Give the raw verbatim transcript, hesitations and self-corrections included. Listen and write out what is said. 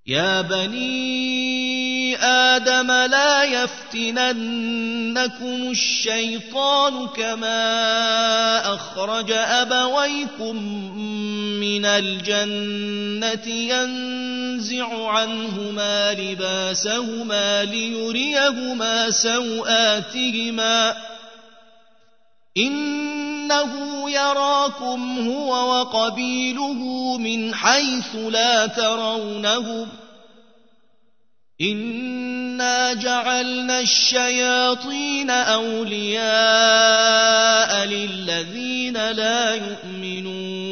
يا بني آدم لا يفتننكم الشيطان كما أخرج أبويكم من الجنة ينزع عنهما لباسهما ليريهما سوآتهما إنه يراكم هو وقبيله من حيث لا ترونهم إنا جعلنا الشياطين أولياء للذين لا يؤمنون